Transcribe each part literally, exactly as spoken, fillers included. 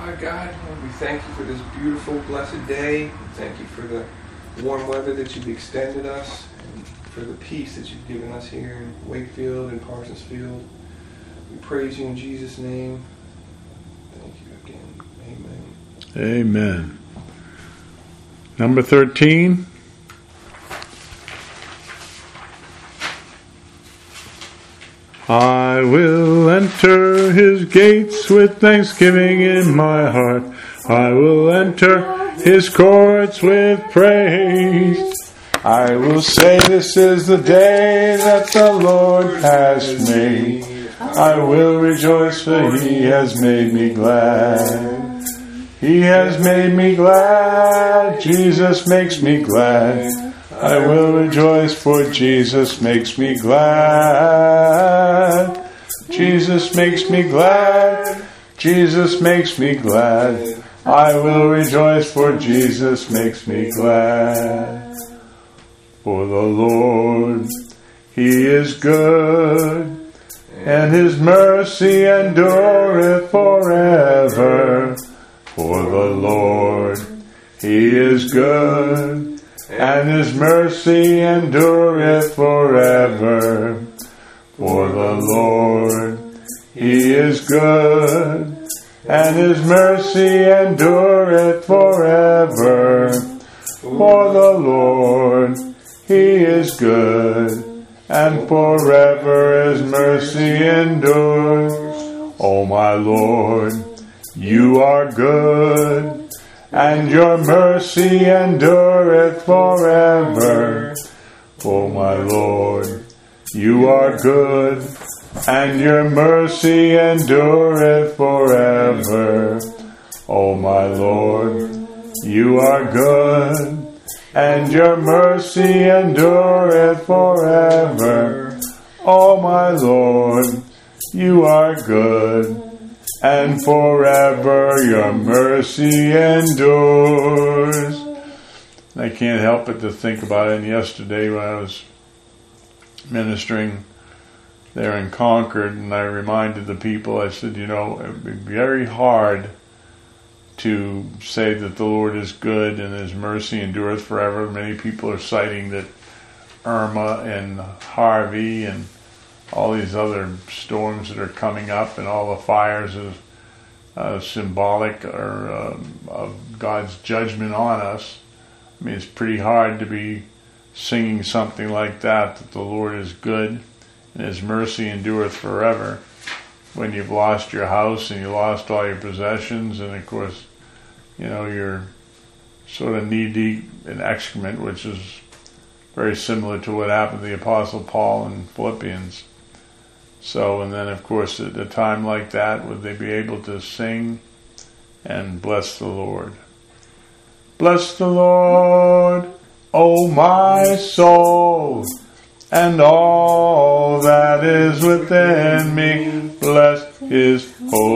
Uh, God, we thank you for this beautiful, blessed day. We thank you for the warm weather that you've extended us, and for the peace that you've given us here in Wakefield and Parsonsfield. We praise you in Jesus' name. Thank you again. Amen. Amen. Number thirteen. I will enter his gates with thanksgiving in my heart. I will enter his courts with praise. I will say, this is the day that the Lord has made. I will rejoice, for he has made me glad. He has made me glad. Jesus makes me glad. I will rejoice, for Jesus makes me glad. Jesus makes me glad. Jesus makes me glad. I will rejoice, for Jesus makes me glad. For the Lord, he is good, and his mercy endureth forever. For the Lord, he is good, and his mercy endureth forever. For the Lord, he is good, and his mercy endureth forever. For the Lord, he is good, and forever his mercy endures. O my Lord, you are good, and your mercy endureth forever. O my Lord, you are good, and your mercy endureth forever. O my Lord, you are good, and your mercy endureth forever. O my Lord, you are good, and forever your mercy endures. I can't help but to think about it. And yesterday when I was ministering there in Concord, and I reminded the people, I said, you know, it would be very hard to say that the Lord is good and his mercy endureth forever. Many people are citing that Irma and Harvey and all these other storms that are coming up and all the fires is uh, symbolic or uh, of God's judgment on us. I mean, it's pretty hard to be singing something like that, that the Lord is good and his mercy endureth forever, when you've lost your house and you lost all your possessions, and of course, you know, you're sort of knee-deep in excrement, which is very similar to what happened to the Apostle Paul in Philippians. So, and then of course at a time like that, would they be able to sing and bless the Lord? Bless the Lord, O my soul, and all that is within me, bless his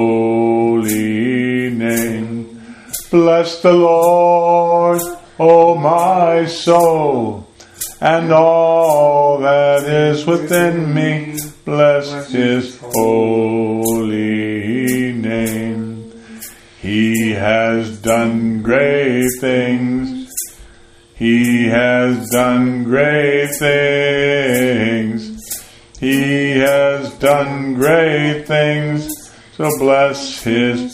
holy name. Bless the Lord, O my soul, and all that is within me, bless his holy name. He has done great things. He has done great things. He has done great things. So bless his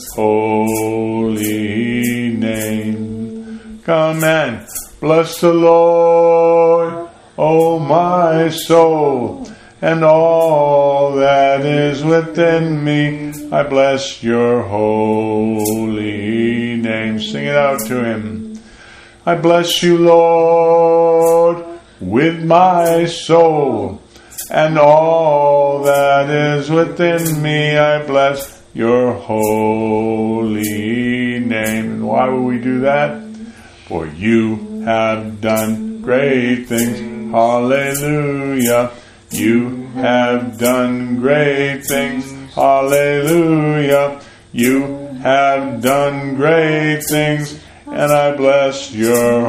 holy name. Come and bless the Lord, O my soul, and all that is within me. I bless your holy name. Sing it out to him. I bless you, Lord, with my soul, and all that is within me. I bless your holy name. And why will we do that? For you have done great things. Hallelujah. You have done great things. Hallelujah. You have done great things. And I bless your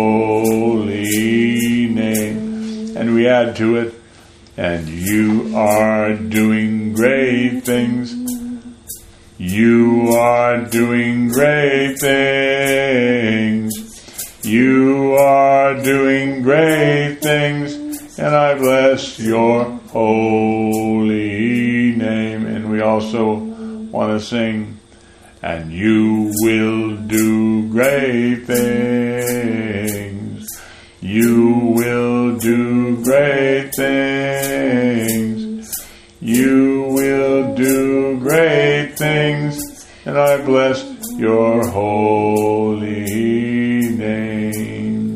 holy name. And we add to it, and you are doing great things. You are doing great things. You are doing great things, and I bless your holy name. And we also want to sing, and you will do great things. You will do great things. You will do great things, and I bless your holy name.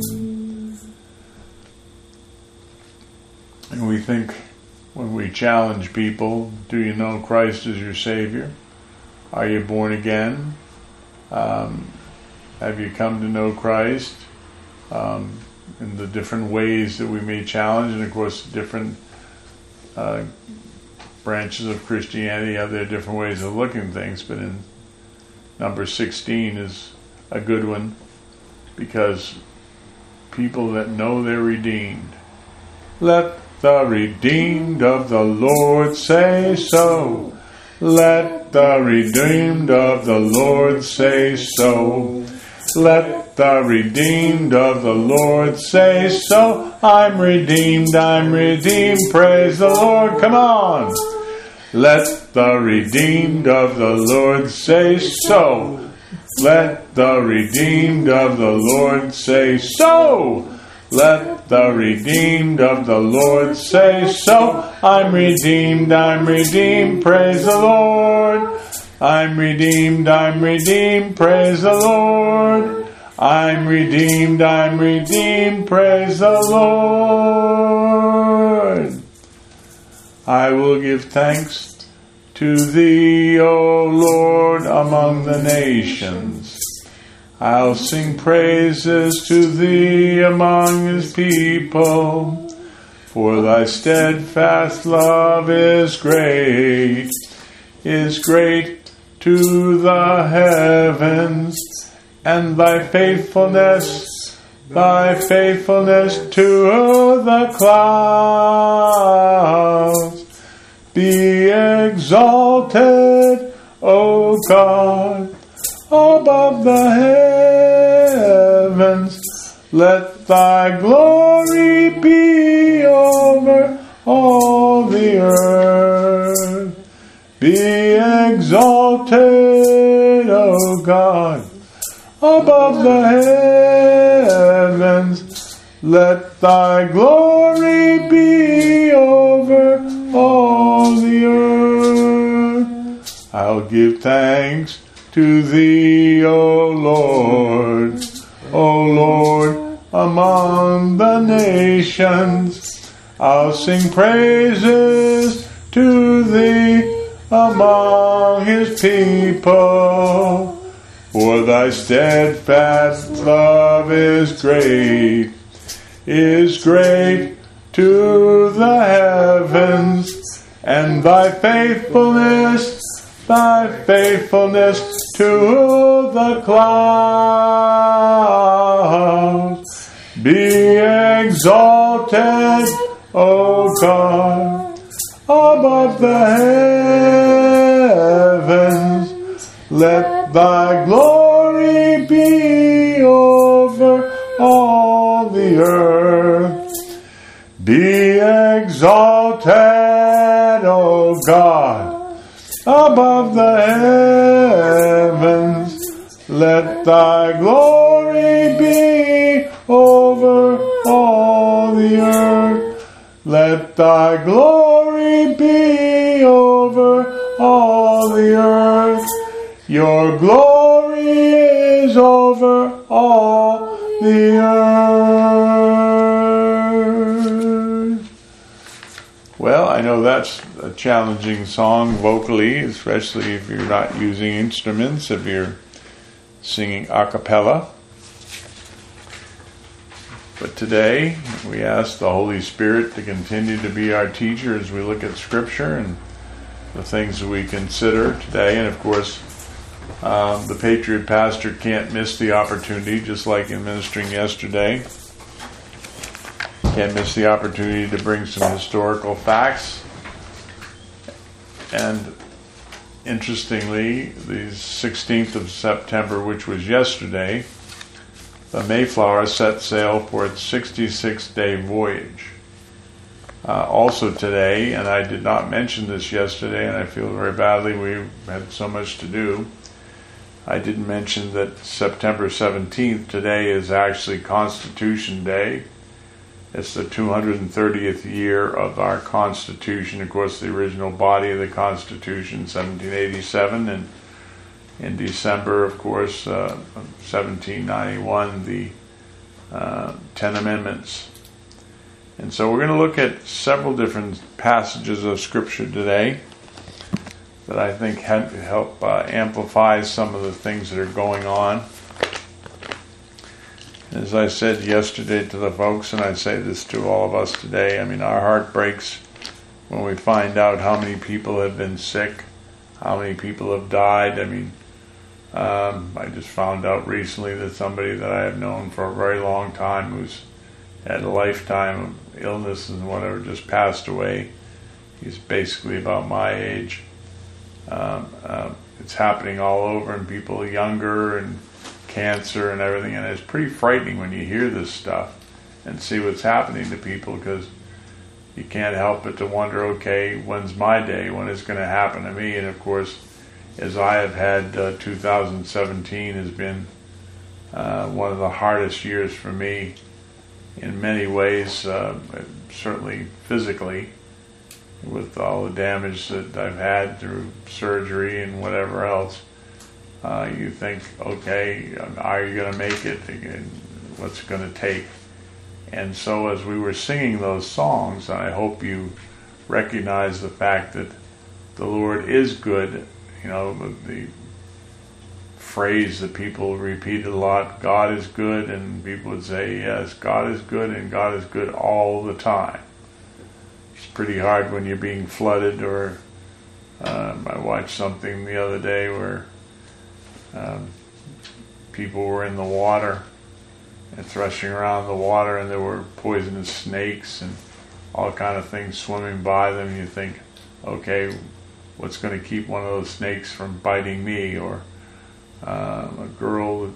And we think when we challenge people, do you know Christ as your Savior? Are you born again? Um, have you come to know Christ? Um, in the different ways that we may challenge, and of course different uh, branches of Christianity have their different ways of looking at things, but in number sixteen is a good one, because people that know they're redeemed. Let the redeemed of the Lord say so. Let the redeemed of the Lord say so. Let the redeemed of the Lord say so. I'm redeemed, I'm redeemed, praise the Lord, come on. Let the redeemed of the Lord say so. Let the redeemed of the Lord say so. Let the redeemed of the Lord say so. I'm redeemed, I'm redeemed, praise the Lord. I'm redeemed, I'm redeemed, praise the Lord. I'm redeemed, I'm redeemed, praise the Lord. I will give thanks to thee, O Lord, among the nations. I'll sing praises to thee among his people. For thy steadfast love is great, is great to the heavens, and thy faithfulness, thy faithfulness to the clouds. Be exalted, O God, above the heavens. Let thy glory be over all the earth. Be exalted, O God, above the heavens. Let thy glory be over all the earth. I'll give thanks to thee, O Lord, O Lord, among the nations. I'll sing praises to thee among his people. For thy steadfast love is great, is great to the heavens, and thy faithfulness, thy faithfulness to the clouds. Be exalted, O God, above the heavens. Let thy glory be over all the earth. Be exalted, O God, above the heavens. Let thy glory be over all the earth. Let thy glory be over all the earth. Your glory is over all the earth. Well, I know that's a challenging song vocally, especially if you're not using instruments, if you're singing a cappella. But today, we ask the Holy Spirit to continue to be our teacher as we look at Scripture and the things that we consider today. And of course, um, the Patriot Pastor can't miss the opportunity, just like in ministering yesterday. Can't miss the opportunity to bring some historical facts. And interestingly, the sixteenth of September, which was yesterday, the Mayflower set sail for its sixty-six day voyage. Uh, also today, and I did not mention this yesterday, and I feel very badly, we had so much to do. I didn't mention that September seventeenth today is actually Constitution Day. It's the two hundred thirtieth year of our Constitution. Of course, the original body of the Constitution, seventeen eighty-seven, and in December, of course, uh, seventeen ninety-one, the uh, Ten Amendments. And so we're going to look at several different passages of Scripture today that I think help uh, amplify some of the things that are going on. As I said yesterday to the folks, and I say this to all of us today, I mean, our heart breaks when we find out how many people have been sick, how many people have died. I mean, um, I just found out recently that somebody that I have known for a very long time, who's had a lifetime of illness and whatever, just passed away. He's basically about my age. Um, uh, it's happening all over, and people younger, and cancer and everything, and it's pretty frightening when you hear this stuff and see what's happening to people, because you can't help but to wonder, okay, when's my day? When is it going to happen to me? And of course, as I have had, uh, two thousand seventeen has been uh, one of the hardest years for me in many ways, uh, certainly physically, with all the damage that I've had through surgery and whatever else. Uh, you think, okay, are you going to make it? What's it going to take? And so as we were singing those songs, I hope you recognize the fact that the Lord is good. You know, the phrase that people repeat a lot, God is good, and people would say, yes, God is good, and God is good all the time. It's pretty hard when you're being flooded, or um, I watched something the other day where um, people were in the water and threshing around the water, and there were poisonous snakes and all kind of things swimming by them. You think, okay, what's going to keep one of those snakes from biting me? Or um, a girl,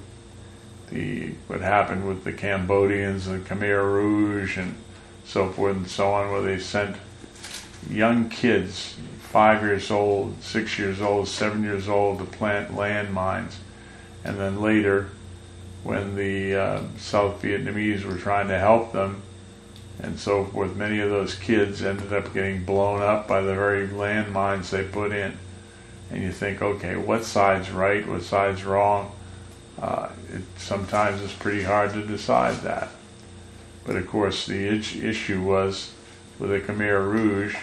the what happened with the Cambodians and the Khmer Rouge and so forth and so on, where they sent young kids, five years old, six years old, seven years old, to plant landmines. And then later, when the uh, South Vietnamese were trying to help them and so forth, many of those kids ended up getting blown up by the very landmines they put in. And you think, okay, what side's right, what side's wrong? Uh, it, sometimes it's pretty hard to decide that. But of course, the issue was with the Khmer Rouge,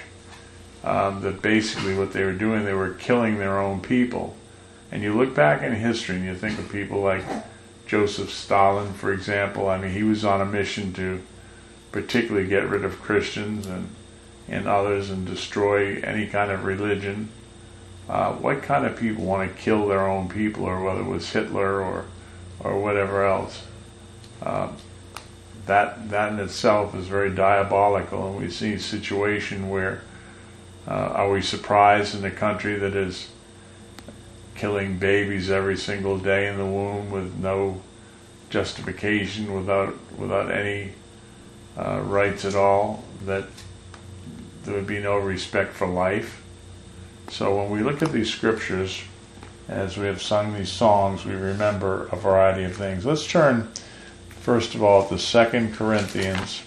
um, that basically what they were doing, they were killing their own people. And you look back in history and you think of people like Joseph Stalin, for example. I mean, he was on a mission to particularly get rid of Christians and, and others and destroy any kind of religion. Uh, what kind of people want to kill their own people, or whether it was Hitler or or whatever else? Uh, that that in itself is very diabolical, and we see a situation where uh, are we surprised in a country that is killing babies every single day in the womb with no justification, without without any uh, rights at all, that there would be no respect for life? So when we look at these scriptures, as we have sung these songs, we remember a variety of things. Let's turn, first of all, to Second Corinthians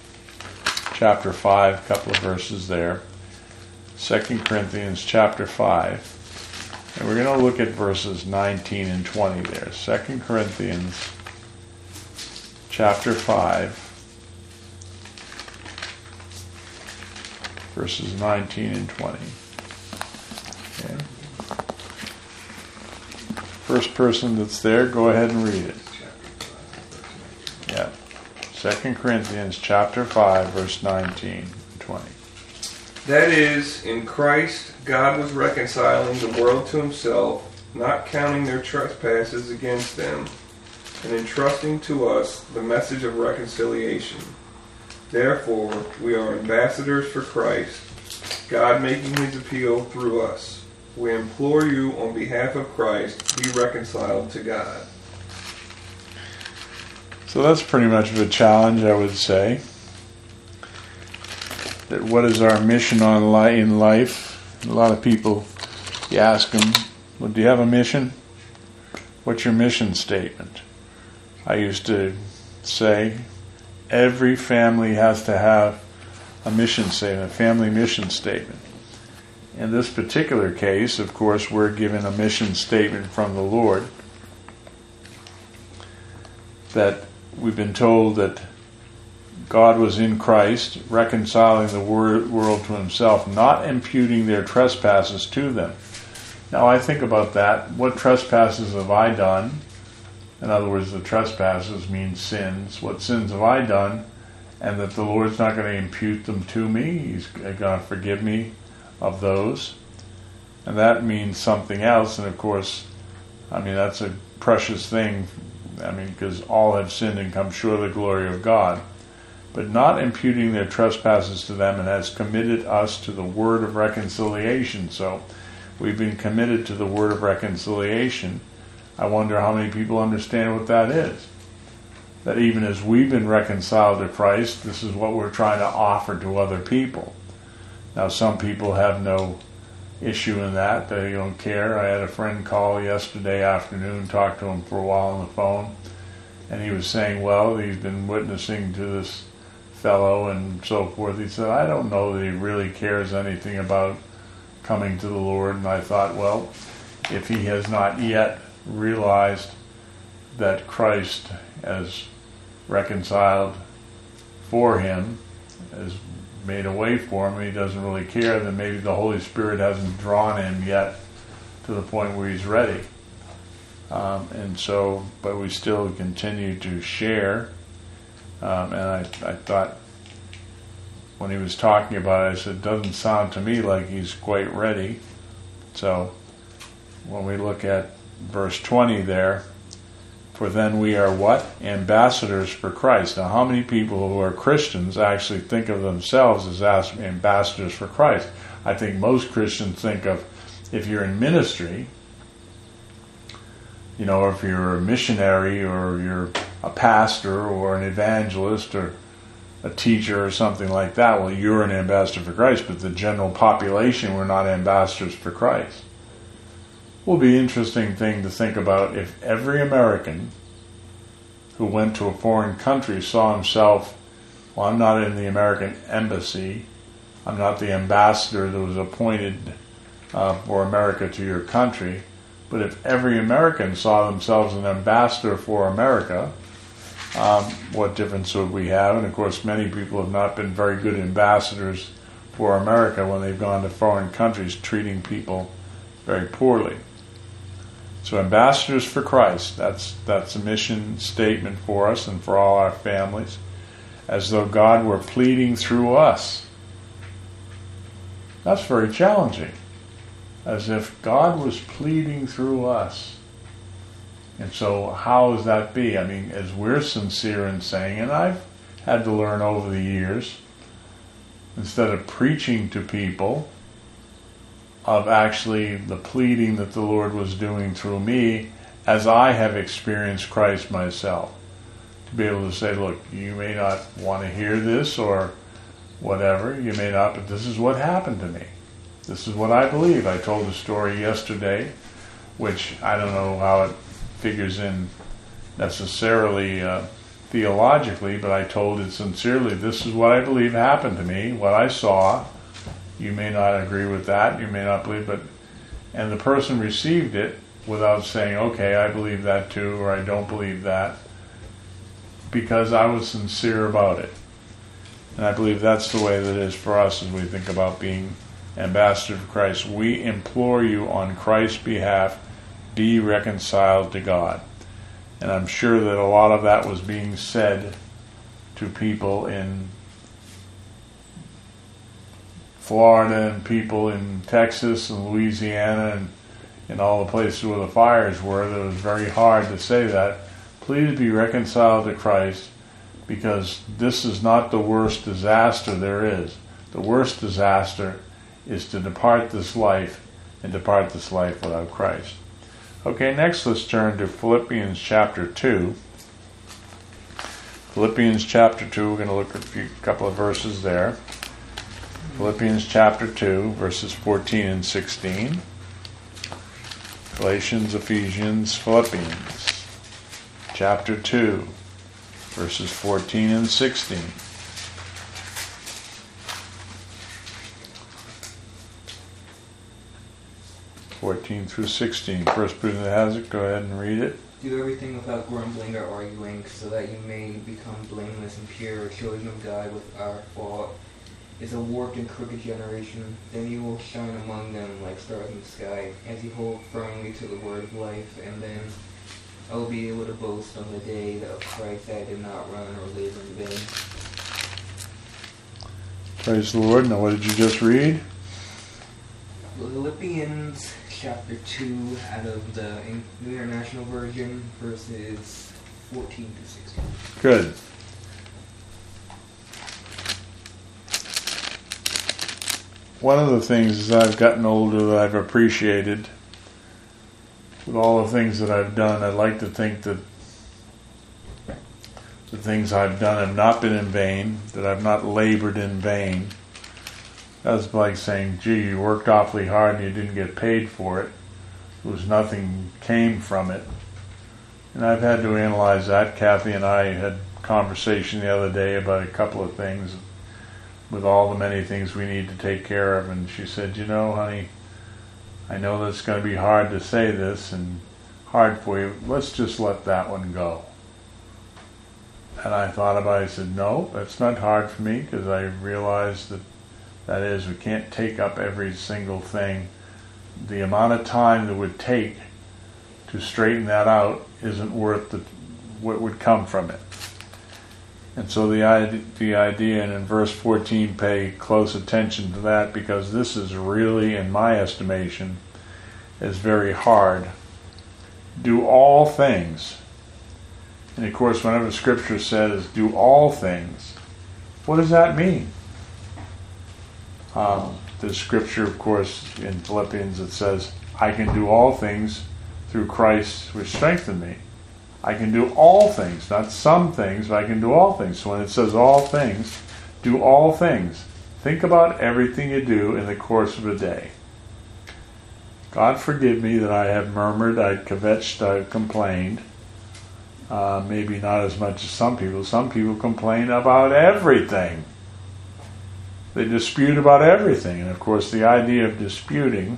chapter five, a couple of verses there. Second Corinthians chapter five. And we're going to look at verses nineteen and twenty there. Second Corinthians chapter five, verses nineteen and twenty. Okay. First person that's there, go ahead and read it. Yeah. Second Corinthians chapter five, verse nineteen and twenty. That is, in Christ, God was reconciling the world to himself, not counting their trespasses against them, and entrusting to us the message of reconciliation. Therefore, we are ambassadors for Christ, God making his appeal through us. We implore you on behalf of Christ, be reconciled to God. So that's pretty much of a challenge, I would say. That what is our mission on li- in life? A lot of people, you ask them, well, do you have a mission? What's your mission statement? I used to say, every family has to have a mission statement, a family mission statement. In this particular case, of course, we're given a mission statement from the Lord that we've been told that God was in Christ, reconciling the wor- world to himself, not imputing their trespasses to them. Now I think about that. What trespasses have I done? In other words, the trespasses mean sins. What sins have I done? And that the Lord's not going to impute them to me. He's going to forgive me of those. And that means something else. And of course, I mean, that's a precious thing. I mean, because all have sinned and come short of the glory of God. But not imputing their trespasses to them, and has committed us to the word of reconciliation. So we've been committed to the word of reconciliation. I wonder how many people understand what that is. That even as we've been reconciled to Christ, this is what we're trying to offer to other people. Now, some people have no issue in that. They don't care. I had a friend call yesterday afternoon, talked to him for a while on the phone, and he was saying, well, he's been witnessing to this fellow and so forth. He said, I don't know that he really cares anything about coming to the Lord. And I thought, well, if he has not yet realized that Christ has reconciled for him, has made a way for him, and he doesn't really care, then maybe the Holy Spirit hasn't drawn him yet to the point where he's ready. Um, and so, but we still continue to share. Um, and I, I thought, when he was talking about it, I said, it doesn't sound to me like he's quite ready. So, when we look at verse twenty there, for then we are what? Ambassadors for Christ. Now, how many people who are Christians actually think of themselves as ambassadors for Christ? I think most Christians think of, if you're in ministry, you know, if you're a missionary or you're a pastor or an evangelist or a teacher or something like that, well, you're an ambassador for Christ, but the general population, we're not ambassadors for Christ. Will be an interesting thing to think about if every American who went to a foreign country saw himself, well, I'm not in the American embassy, I'm not the ambassador that was appointed uh, for America to your country, but if every American saw themselves an ambassador for America, um, what difference would we have? And of course, many people have not been very good ambassadors for America when they've gone to foreign countries, treating people very poorly. So ambassadors for Christ, that's that's a mission statement for us and for all our families, as though God were pleading through us. That's very challenging. As if God was pleading through us. And so how does that be? I mean, as we're sincere in saying, and I've had to learn over the years, instead of preaching to people, of actually the pleading that the Lord was doing through me as I have experienced Christ myself. To be able to say, look, you may not want to hear this or whatever, you may not, but this is what happened to me. This is what I believe. I told a story yesterday, which I don't know how it figures in necessarily uh, theologically, but I told it sincerely, this is what I believe happened to me, what I saw. You may not agree with that, you may not believe, but, and the person received it without saying, okay, I believe that too, or I don't believe that, because I was sincere about it. And I believe that's the way that it is for us as we think about being ambassadors of Christ. We implore you on Christ's behalf, be reconciled to God. And I'm sure that a lot of that was being said to people in Florida and people in Texas and Louisiana and in all the places where the fires were. That it was very hard to say that. Please be reconciled to Christ, because this is not the worst disaster there is. The worst disaster is to depart this life and depart this life without Christ. Okay, next let's turn to Philippians chapter two. Philippians chapter two, we're going to look at a few, couple of verses there. Philippians chapter two, verses fourteen and sixteen. Galatians, Ephesians, Philippians chapter two, verses fourteen and sixteen. fourteen through sixteen. First person that has it, go ahead and read it. Do everything without grumbling or arguing, so that you may become blameless and pure, children of God without fault. Is a warped and crooked generation. Then you will shine among them like stars in the sky, as you hold firmly to the word of life, and then I will be able to boast on the day of Christ that I did not run or live in vain. Praise the Lord. Now what did you just read? Philippians chapter two out of the New International Version, verses fourteen to sixteen. Good. One of the things as I've gotten older that I've appreciated with all the things that I've done, I'd like to think that the things I've done have not been in vain, that I've not labored in vain. That's like saying, gee, you worked awfully hard and you didn't get paid for it. There was nothing came from it. And I've had to analyze that. Kathy and I had a conversation the other day about a couple of things with all the many things we need to take care of. And she said, you know, honey, I know that's going to be hard to say this and hard for you. Let's just let that one go. And I thought about it. I said, no, that's not hard for me, because I realized that that is, we can't take up every single thing. The amount of time that would take to straighten that out isn't worth the, what would come from it. And so the idea, the idea, and in verse fourteen, pay close attention to that, because this is really, in my estimation, is very hard. Do all things. And of course, whenever Scripture says, do all things, what does that mean? Um, the Scripture, of course, in Philippians, it says, I can do all things through Christ which strengthened me. I can do all things, not some things, but I can do all things. So when it says all things, do all things. Think about everything you do in the course of a day. God forgive me that I have murmured, I've kvetched, I've complained. Uh, maybe not as much as some people. Some people complain about everything. They dispute about everything. And of course the idea of disputing,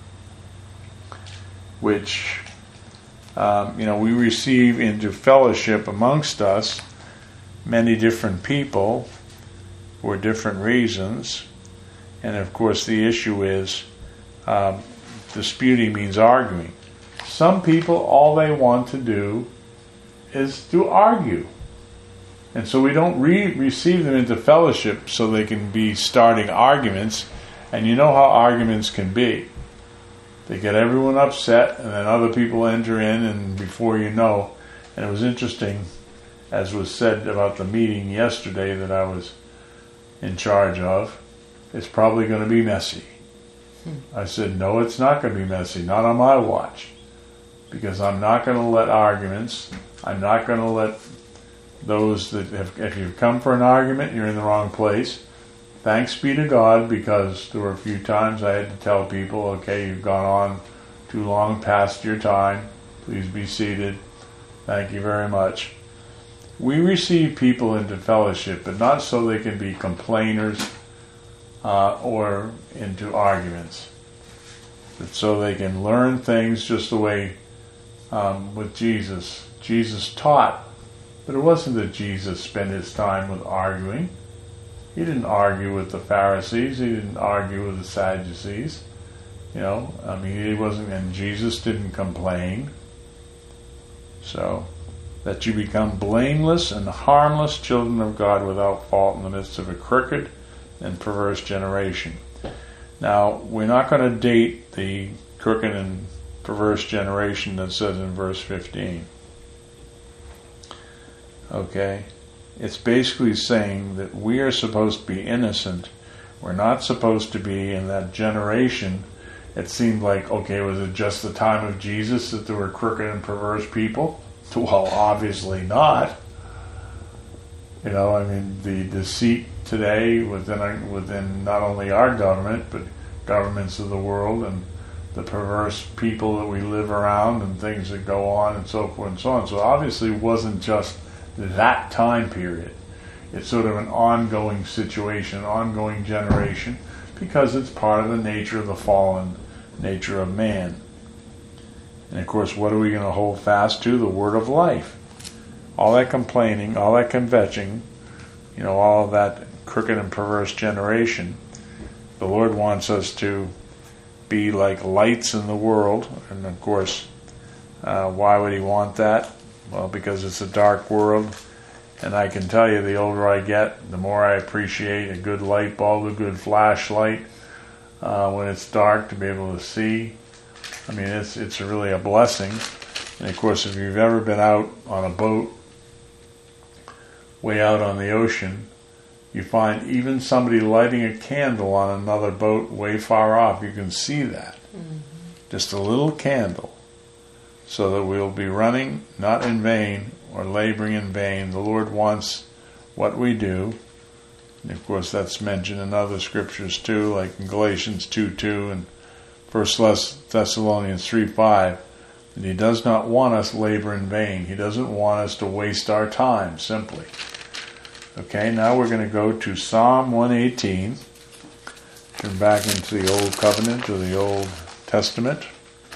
which um, you know, we receive into fellowship amongst us many different people for different reasons. And of course the issue is um, disputing means arguing. Some people, all they want to do is to argue. And so we don't re- receive them into fellowship so they can be starting arguments. And you know how arguments can be. They get everyone upset, and then other people enter in, and before you know, and it was interesting, as was said about the meeting yesterday that I was in charge of, it's probably going to be messy. Hmm. I said, no, it's not going to be messy, not on my watch. Because I'm not going to let arguments, I'm not going to let those that have, if you've come for an argument, you're in the wrong place. Thanks be to God, because there were a few times I had to tell people, okay, you've gone on too long past your time. Please be seated. Thank you very much. We receive people into fellowship, but not so they can be complainers uh, or into arguments. But so they can learn things just the way um, with Jesus. Jesus taught, but it wasn't that Jesus spent his time with arguing. He didn't argue with the Pharisees. He didn't argue with the Sadducees. You know, I mean, he wasn't, and Jesus didn't complain. So, that you become blameless and harmless children of God without fault in the midst of a crooked and perverse generation. Now, we're not going to date the crooked and perverse generation that says in verse fifteen. Okay? It's basically saying that we are supposed to be innocent. We're not supposed to be in that generation it seemed like, okay, was it just the time of Jesus that there were crooked and perverse people? Well, obviously not. You know, I mean, the deceit today within our, within not only our government, but governments of the world, and the perverse people that we live around, and things that go on, and so forth and so on. So obviously it wasn't just that time period. It's sort of an ongoing situation, an ongoing generation, because it's part of the nature of the fallen nature of man. And of course, what are we going to hold fast to? The word of life. All that complaining, all that kvetching, you know, all of that crooked and perverse generation, the Lord wants us to be like lights in the world. And of course, uh, why would he want that? Well, because it's a dark world. And I can tell you, the older I get, the more I appreciate a good light bulb, a good flashlight, uh, when it's dark, to be able to see. I mean, it's it's really a blessing. And of course, if you've ever been out on a boat, way out on the ocean, you find even somebody lighting a candle on another boat way far off, you can see that. Mm-hmm. Just a little candle, so that we'll be running not in vain or laboring in vain. The Lord wants what we do. And of course, that's mentioned in other scriptures too, like in Galatians two two and First Thessalonians three five. And he does not want us labor in vain. He doesn't want us to waste our time, simply. Okay, now we're going to go to Psalm one eighteen. Turn back into the Old Covenant, or the Old Testament,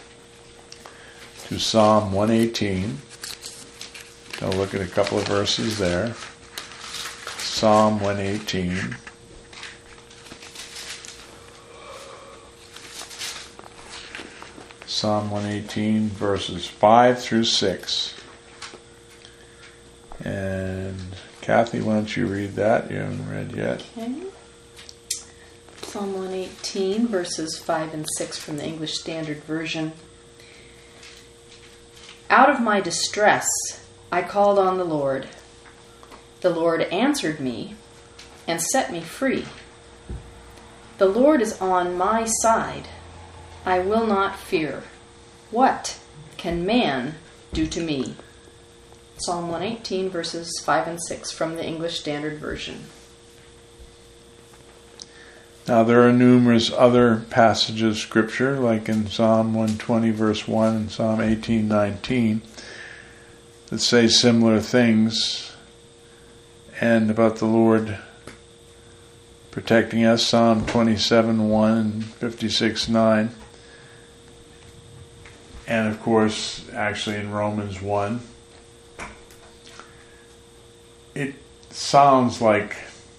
to Psalm one eighteen. I'll look at a couple of verses there. Psalm one eighteen. Psalm one eighteen, verses five through six. And Kathy, why don't you read that? You haven't read yet. Okay. Psalm one eighteen, verses five and six from the English Standard Version. Out of my distress, I called on the Lord. The Lord answered me and set me free. The Lord is on my side. I will not fear. What can man do to me? Psalm one eighteen, verses five and six from the English Standard Version. Now there are numerous other passages of Scripture, like in Psalm one twenty, verse one, and Psalm eighteen nineteen, that say similar things, and about the Lord protecting us. Psalm twenty-seven one and fifty-six nine. And of course, actually in Romans one. It sounds like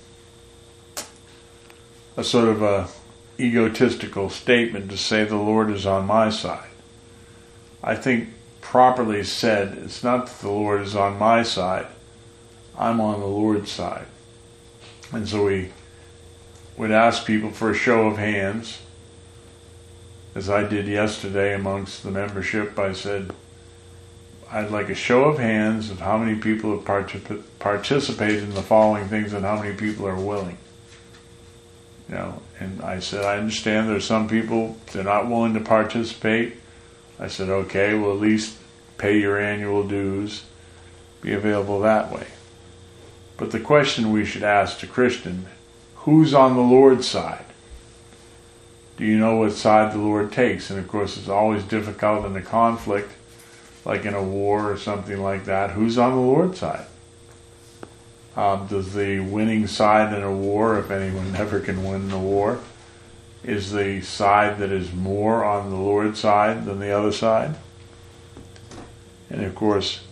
a sort of a egotistical statement to say the Lord is on my side. I think properly said, it's not that the Lord is on my side, I'm on the Lord's side. And so we would ask people for a show of hands, as I did yesterday amongst the membership. I said, I'd like a show of hands of how many people have particip- participated in the following things and how many people are willing. You know, and I said, I understand there's some people, they're not willing to participate. I said, okay, well, at least pay your annual dues, be available that way. But the question we should ask to Christian, who's on the Lord's side? Do you know what side the Lord takes? And of course, it's always difficult in a conflict, like in a war or something like that. Who's on the Lord's side? Um, does the winning side in a war, if anyone ever can win a war, is the side that is more on the Lord's side than the other side? And of course,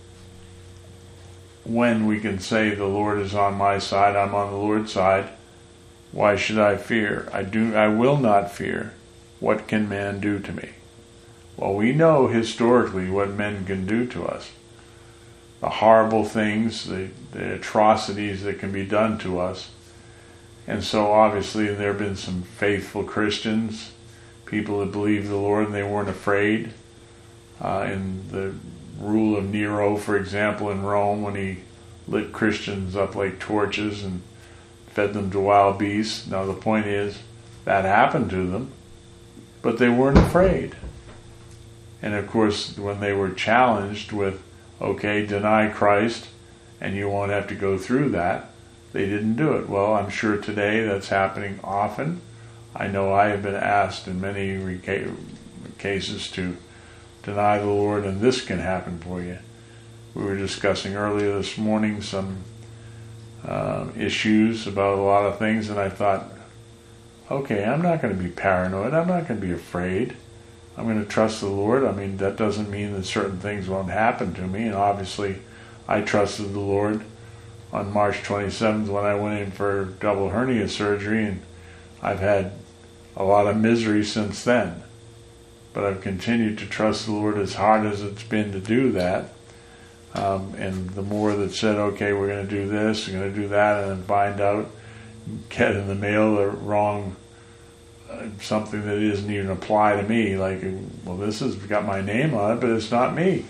when we can say the Lord is on my side, I'm on the Lord's side, why should I fear? I do. I will not fear. What can man do to me? Well, we know historically what men can do to us. The horrible things, the, the atrocities that can be done to us. And so obviously there have been some faithful Christians, people that believed the Lord and they weren't afraid. Uh, in the rule of Nero, for example, in Rome, when he lit Christians up like torches and fed them to wild beasts. Now the point is, that happened to them. but they weren't afraid. And of course, when they were challenged with, okay, deny Christ, and you won't have to go through that, they didn't do it. Well, I'm sure today that's happening often. I know I have been asked in many reca- cases to deny the Lord, and this can happen for you. We were discussing earlier this morning some uh, issues about a lot of things, and I thought, okay, I'm not going to be paranoid. I'm not going to be afraid. I'm going to trust the Lord. I mean, that doesn't mean that certain things won't happen to me, and obviously I trusted the Lord on March twenty-seventh when I went in for double hernia surgery, and I've had a lot of misery since then. But I've continued to trust the Lord as hard as it's been to do that. Um, and the more that said, okay, we're going to do this, we're going to do that, and then find out, get in the mail the wrong, uh, something that doesn't even apply to me. Like, well, this has got my name on it, but it's not me.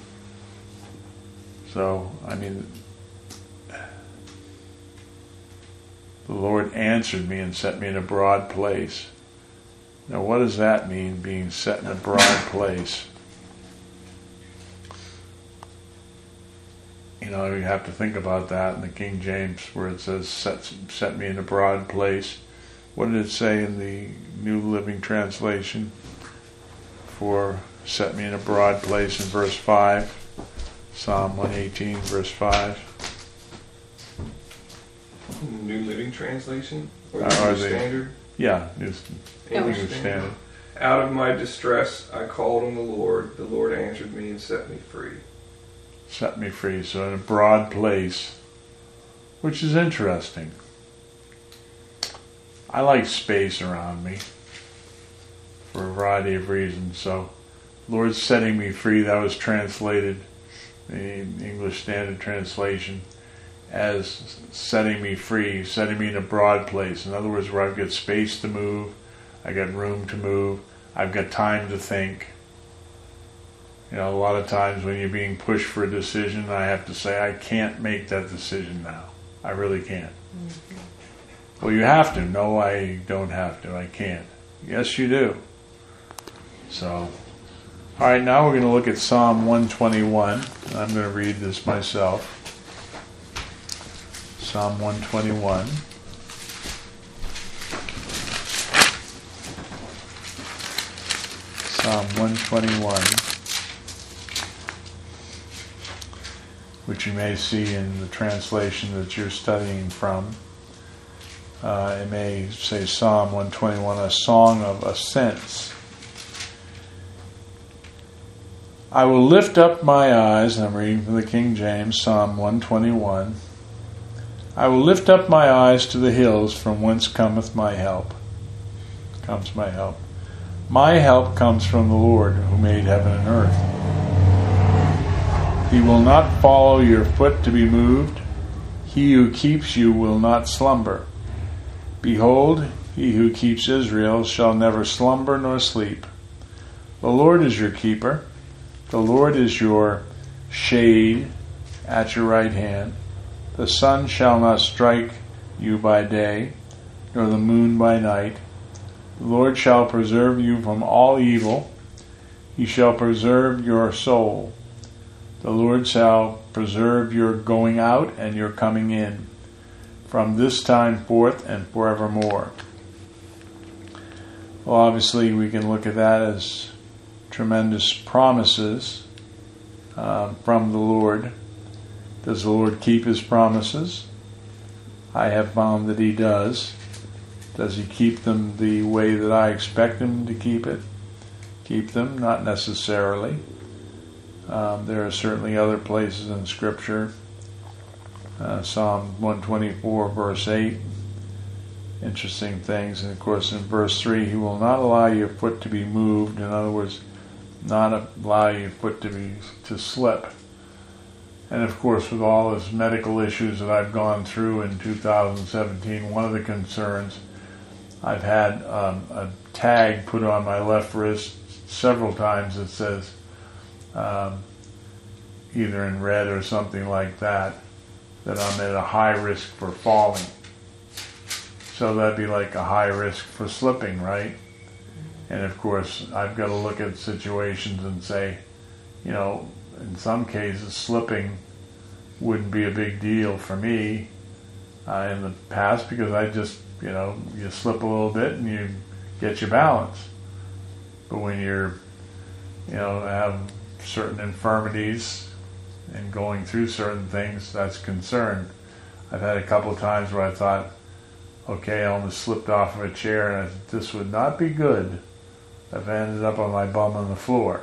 So, I mean, the Lord answered me and set me in a broad place. Now, what does that mean, being set in a broad place? You know, you have to think about that in the King James, where it says, set, set me in a broad place. What did it say in the New Living Translation for set me in a broad place in verse five? Psalm one eighteen, verse five. New Living Translation? Or the Uh, are New they- Standard? Yeah, New, English English Standard. Out of my distress I called on the Lord. The Lord answered me and set me free. Set me free. So in a broad place, which is interesting. I like space around me for a variety of reasons. So, Lord's setting me free, that was translated in English Standard Translation as setting me free, setting me in a broad place. In other words, where I've got space to move, I got room to move, I've got time to think. You know, a lot of times when you're being pushed for a decision, I have to say, I can't make that decision now. I really can't. Mm-hmm. Well, you have to. No, I don't have to. I can't. Yes, you do. So, all right, now we're going to look at Psalm one twenty-one. I'm going to read this myself. Psalm one twenty-one. Psalm one twenty-one, which you may see in the translation that you're studying from. Uh, it may say Psalm one twenty-one, a song of ascents. I will lift up my eyes, and I'm reading from the King James, Psalm one twenty-one. I will lift up my eyes to the hills, from whence cometh my help. Comes my help. My help comes from the Lord, who made heaven and earth. He will not follow your foot to be moved. He who keeps you will not slumber. Behold, he who keeps Israel shall never slumber nor sleep. The Lord is your keeper. The Lord is your shade at your right hand. The sun shall not strike you by day, nor the moon by night. The Lord shall preserve you from all evil. He shall preserve your soul. The Lord shall preserve your going out and your coming in, from this time forth and forevermore. Well, obviously we can look at that as tremendous promises uh, from the Lord. Does the Lord keep His promises? I have found that He does. Does He keep them the way that I expect Him to keep it? Keep them? Not necessarily. Um, there are certainly other places in Scripture. Uh, Psalm one twenty-four, verse eight. Interesting things. And of course in verse three, He will not allow your foot to be moved. In other words, not allow your foot to be to slip. And of course, with all these medical issues that I've gone through in two thousand seventeen, one of the concerns, I've had um, a tag put on my left wrist several times that says, um, either in red or something like that, that I'm at a high risk for falling. So that'd be like a high risk for slipping, right? And of course, I've got to look at situations and say, you know, in some cases, slipping wouldn't be a big deal for me uh, in the past, because I just, you know, you slip a little bit and you get your balance. But when you're, you know, have certain infirmities and going through certain things, that's concern. I've had a couple of times where I thought, okay, I almost slipped off of a chair, and I said, this would not be good if I ended up on my bum on the floor.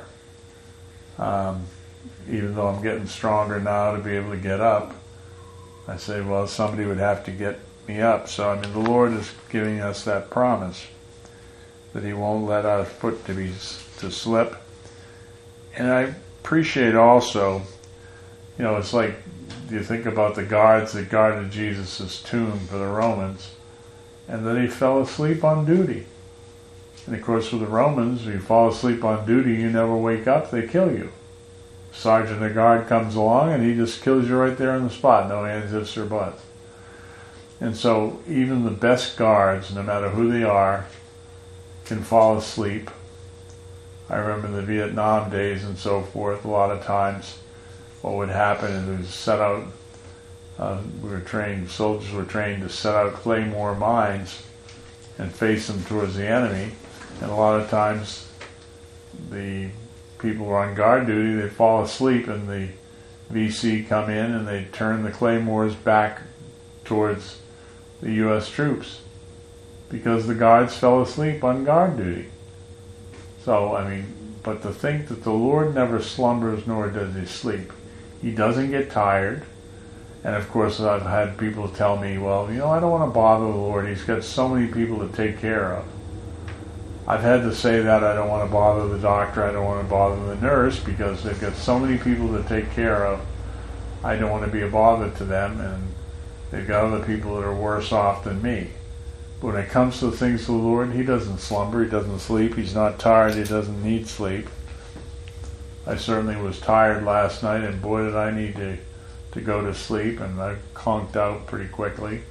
Um, even though I'm getting stronger now to be able to get up, I say, well, somebody would have to get me up. So, I mean, the Lord is giving us that promise that He won't let our foot to be to slip. And I appreciate also, you know, it's like, you think about the guards that guarded Jesus' tomb for the Romans, and then he fell asleep on duty. And of course, with the Romans, if you fall asleep on duty, you never wake up, they kill you. Sergeant of guard comes along and he just kills you right there on the spot, no ands, ifs, or buts. And so even the best guards, no matter who they are, can fall asleep. I remember in the Vietnam days and so forth, a lot of times what would happen is we would set out, uh, we were trained, soldiers were trained to set out claymore mines and face them towards the enemy. And a lot of times the people were on guard duty, they'd fall asleep, and the V C come in and they'd turn the claymores back towards the U S troops because the guards fell asleep on guard duty. So, I mean, but to think that the Lord never slumbers nor does He sleep. He doesn't get tired. And of course, I've had people tell me, well, you know, I don't want to bother the Lord. He's got so many people to take care of. I've had to say that. I don't want to bother the doctor. I don't want to bother the nurse, because they've got so many people to take care of. I don't want to be a bother to them, and they've got other people that are worse off than me. But when it comes to the things of the Lord, He doesn't slumber. He doesn't sleep. He's not tired. He doesn't need sleep. I certainly was tired last night, and boy, did I need to, to go to sleep, and I conked out pretty quickly.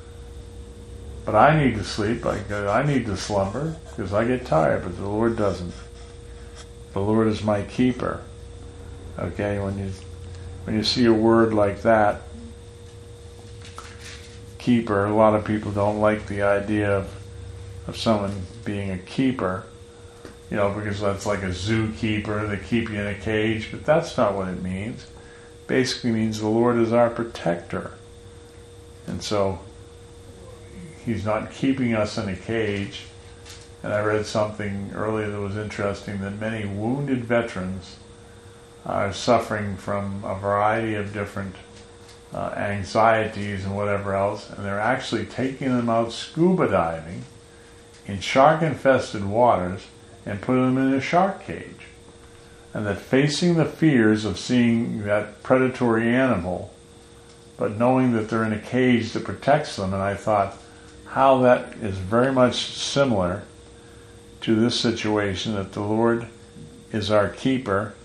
But I need to sleep. I, I need to slumber, because I get tired, but the Lord doesn't. The Lord is my keeper. Okay, when you when you see a word like that, keeper, a lot of people don't like the idea of of someone being a keeper, you know, because that's like a zookeeper, they keep you in a cage, but that's not what it means. It basically means the Lord is our protector. And so He's not keeping us in a cage. And I read something earlier that was interesting, that many wounded veterans are suffering from a variety of different uh, anxieties and whatever else, and they're actually taking them out scuba diving in shark-infested waters and putting them in a shark cage. And that facing the fears of seeing that predatory animal, but knowing that they're in a cage that protects them, and I thought how that is very much similar to this situation, that the Lord is our keeper.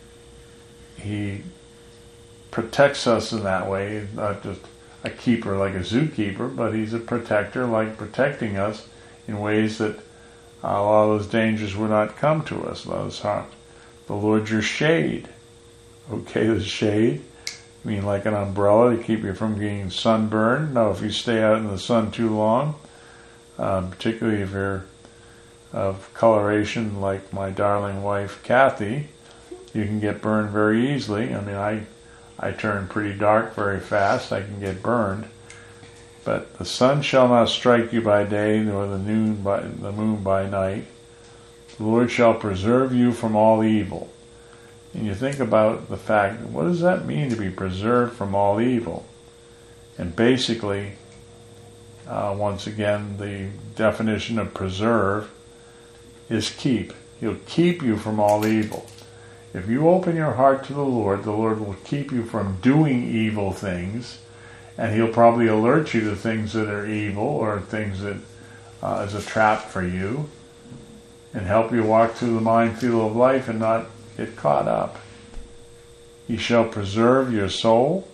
He protects us in that way, not just a keeper like a zookeeper, but He's a protector, like protecting us in ways that uh, a lot of those dangers would not come to us. Those harms. The Lord's your shade. Okay, the shade. I mean, like an umbrella to keep you from getting sunburned. Now, if you stay out in the sun too long, um, particularly if you're of coloration like my darling wife Kathy, you can get burned very easily. I mean, I I turn pretty dark very fast. I can get burned. But the sun shall not strike you by day, nor the noon by the moon by night. The Lord shall preserve you from all evil. And you think about the fact, what does that mean to be preserved from all evil? And basically, uh, once again, the definition of preserve is keep. He'll keep you from all evil. If you open your heart to the Lord, the Lord will keep you from doing evil things, and He'll probably alert you to things that are evil or things that uh, is a trap for you, and help you walk through the minefield of life and not get caught up. He shall preserve your soul.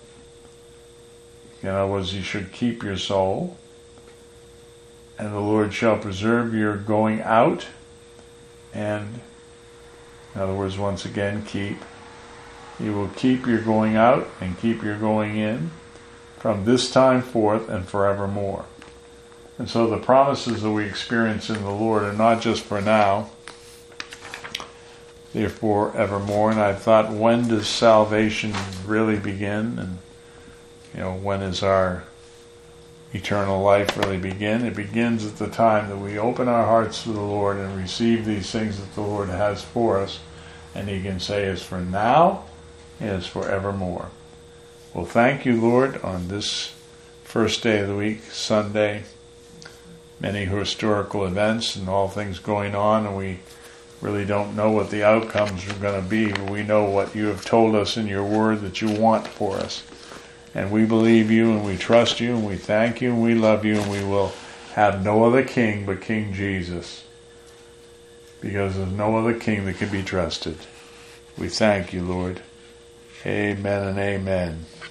In other words, He should keep your soul. And the Lord shall preserve your going out and, in other words, once again, keep. He will keep your going out and keep your going in from this time forth and forevermore. And so the promises that we experience in the Lord are not just for now, they're for evermore. And I thought, when does salvation really begin? And, you know, when is our eternal life really begin? It begins at the time that we open our hearts to the Lord and receive these things that the Lord has for us. And He can say, it's for now, and it's for evermore. Well, thank you, Lord, on this first day of the week, Sunday. Many historical events and all things going on, and we really don't know what the outcomes are going to be, but we know what you have told us in your word that you want for us. And we believe you, and we trust you, and we thank you, and we love you, and we will have no other king but King Jesus, because there's no other king that can be trusted. We thank you, Lord. Amen and amen.